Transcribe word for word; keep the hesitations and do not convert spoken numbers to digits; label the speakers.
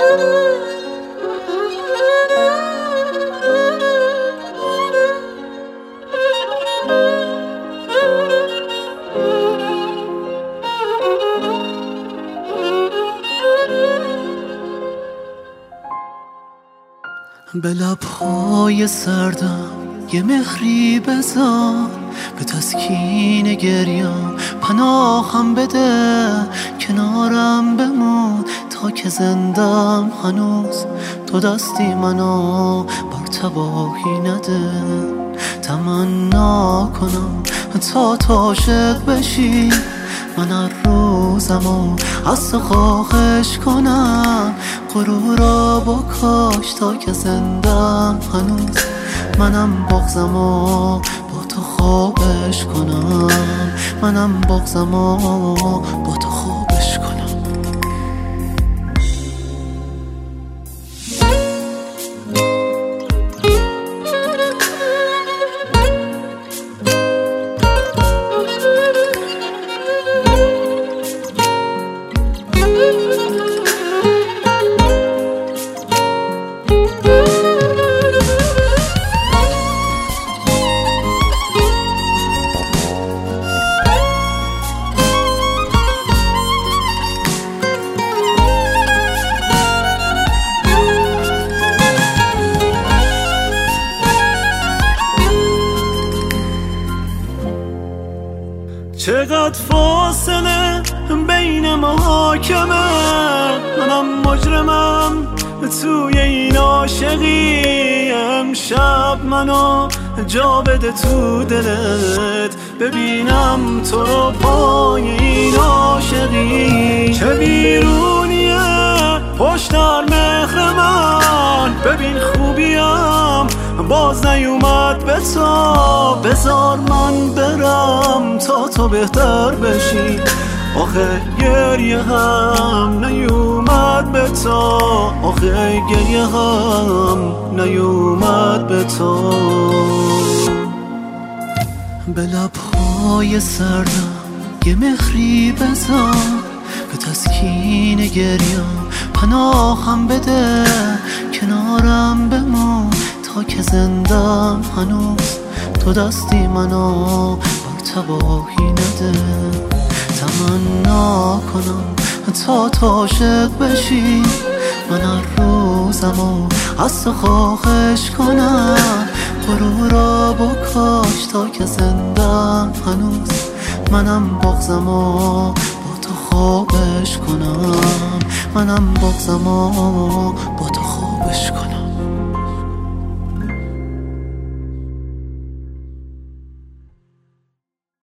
Speaker 1: به لبهای سردم یه مهری بذار، به تسکین گریم پناهم بده. کنارم بمون تا که زندم هنوز، تو دستی منو بر تباهی نده. تمنا کنم تا تو عاشق بشی، من هر روزمو از تو خواهش کنم. غرورا بکش تا که زندم هنوز، منم بغضمو با تو خوابش کنم. منم بغضمو با تو خوابش کنم.
Speaker 2: چقدر فاصله بین محاکمه، منم مجرمم توی این عاشقی. امشب منو جا بده تو دلت، ببینم تو رو پای این عاشقی. چه بیرونیه پشت در مهر من، ببین خوبیم باز نیومد به تو. بذار من برم تا تو بهتر بشی، آخه گریه هم نیومد به تو. آخه گریه هم نیومد به تو.
Speaker 1: به لبهای سردم یه مهری بذار، به تسکین گریم پناهم بده. کنارم بمون تا که زندم هنوز، تو دستی منو بر تباهی نده. تمنا کنم تا تو عاشق بشی، من هر روزمو از تو خواهش کنم. غرورا بکش تا که زندم هنوز، منم بغضمو با تو خوابش کنم. منم بغضمو با تو